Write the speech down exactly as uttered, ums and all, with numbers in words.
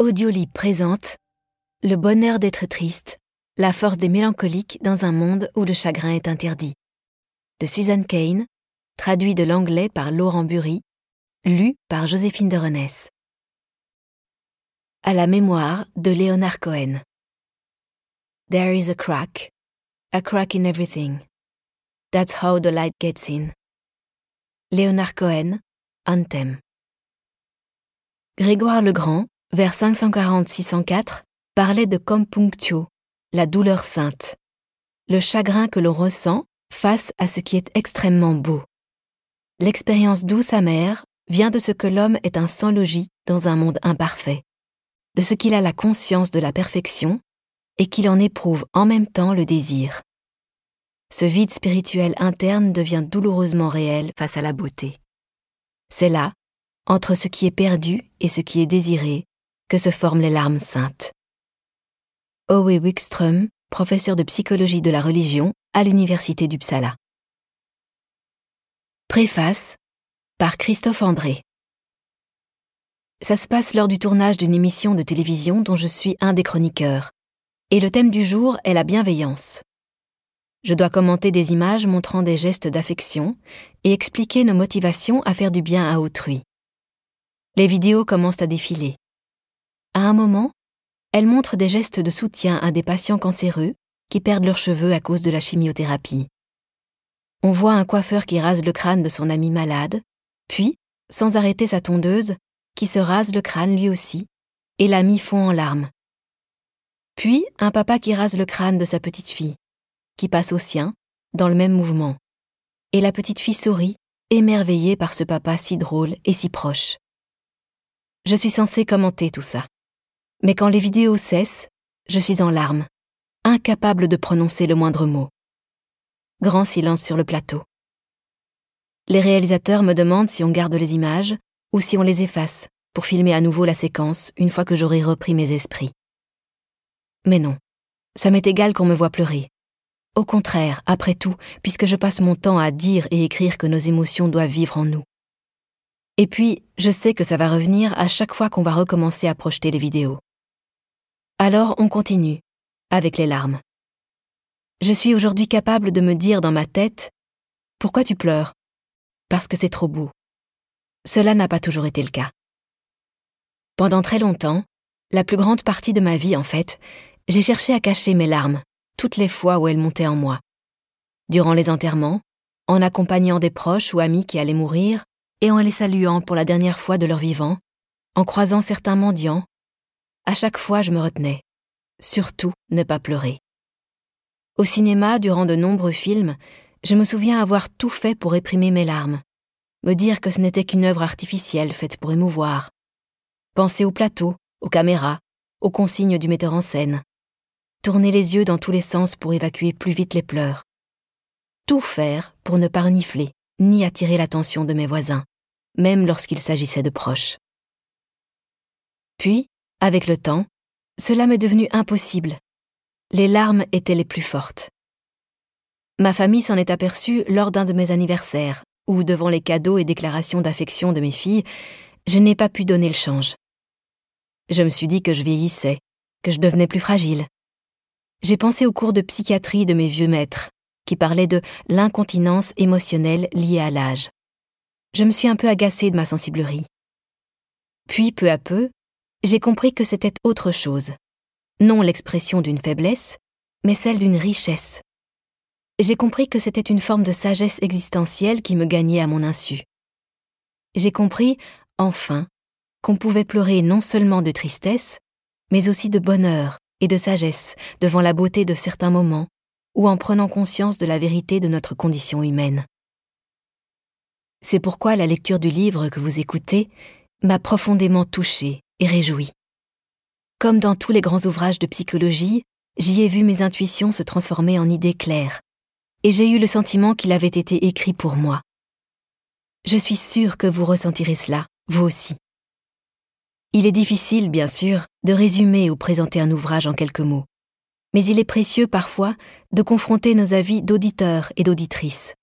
Audiolib présente Le bonheur d'être triste, la force des mélancoliques dans un monde où le chagrin est interdit. De Susan Cain, traduit de l'anglais par Laurent Bury, lu par Joséphine de Renesse. À la mémoire de Leonard Cohen. There is a crack, a crack in everything. That's how the light gets in. Leonard Cohen, Anthem. Grégoire le Grand, vers cinq cent quarante à six cent quatre, parlait de compunctio, la douleur sainte, le chagrin que l'on ressent face à ce qui est extrêmement beau. L'expérience douce amère vient de ce que l'homme est un sans-logis dans un monde imparfait, de ce qu'il a la conscience de la perfection et qu'il en éprouve en même temps le désir. Ce vide spirituel interne devient douloureusement réel face à la beauté. C'est là, entre ce qui est perdu et ce qui est désiré, que se forment les larmes saintes. Owe Wickström, professeur de psychologie de la religion à l'université d'Uppsala. Préface par Christophe André. Ça se passe lors du tournage d'une émission de télévision dont je suis un des chroniqueurs, et le thème du jour est la bienveillance. Je dois commenter des images montrant des gestes d'affection et expliquer nos motivations à faire du bien à autrui. Les vidéos commencent à défiler. À un moment, elles montrent des gestes de soutien à des patients cancéreux qui perdent leurs cheveux à cause de la chimiothérapie. On voit un coiffeur qui rase le crâne de son ami malade, puis, sans arrêter sa tondeuse, qui se rase le crâne lui aussi, et l'ami fond en larmes. Puis, un papa qui rase le crâne de sa petite fille, qui passe au sien, dans le même mouvement. Et la petite fille sourit, émerveillée par ce papa si drôle et si proche. Je suis censée commenter tout ça. Mais quand les vidéos cessent, je suis en larmes, incapable de prononcer le moindre mot. Grand silence sur le plateau. Les réalisateurs me demandent si on garde les images ou si on les efface pour filmer à nouveau la séquence une fois que j'aurai repris mes esprits. Mais non, ça m'est égal qu'on me voie pleurer. Au contraire, après tout, puisque je passe mon temps à dire et écrire que nos émotions doivent vivre en nous. Et puis, je sais que ça va revenir à chaque fois qu'on va recommencer à projeter les vidéos. Alors on continue, avec les larmes. Je suis aujourd'hui capable de me dire dans ma tête « Pourquoi tu pleures ?» Parce que c'est trop beau. Cela n'a pas toujours été le cas. Pendant très longtemps, la plus grande partie de ma vie en fait, j'ai cherché à cacher mes larmes, toutes les fois où elles montaient en moi. Durant les enterrements, en accompagnant des proches ou amis qui allaient mourir, et en les saluant pour la dernière fois de leur vivant, en croisant certains mendiants, à chaque fois je me retenais. Surtout ne pas pleurer. Au cinéma, durant de nombreux films, je me souviens avoir tout fait pour réprimer mes larmes, me dire que ce n'était qu'une œuvre artificielle faite pour émouvoir, penser au plateau, aux caméras, aux consignes du metteur en scène, tourner les yeux dans tous les sens pour évacuer plus vite les pleurs, tout faire pour ne pas renifler, ni attirer l'attention de mes voisins, même lorsqu'il s'agissait de proches. Puis, avec le temps, cela m'est devenu impossible. Les larmes étaient les plus fortes. Ma famille s'en est aperçue lors d'un de mes anniversaires, où, devant les cadeaux et déclarations d'affection de mes filles, je n'ai pas pu donner le change. Je me suis dit que je vieillissais, que je devenais plus fragile. J'ai pensé aux cours de psychiatrie de mes vieux maîtres, qui parlaient de l'incontinence émotionnelle liée à l'âge. Je me suis un peu agacée de ma sensiblerie. Puis, peu à peu, j'ai compris que c'était autre chose. Non l'expression d'une faiblesse, mais celle d'une richesse. J'ai compris que c'était une forme de sagesse existentielle qui me gagnait à mon insu. J'ai compris, enfin, qu'on pouvait pleurer non seulement de tristesse, mais aussi de bonheur et de sagesse devant la beauté de certains moments ou en prenant conscience de la vérité de notre condition humaine. C'est pourquoi la lecture du livre que vous écoutez m'a profondément touchée et réjouie. Comme dans tous les grands ouvrages de psychologie, j'y ai vu mes intuitions se transformer en idées claires, et j'ai eu le sentiment qu'il avait été écrit pour moi. Je suis sûre que vous ressentirez cela, vous aussi. Il est difficile, bien sûr, de résumer ou présenter un ouvrage en quelques mots, mais il est précieux parfois de confronter nos avis d'auditeurs et d'auditrices.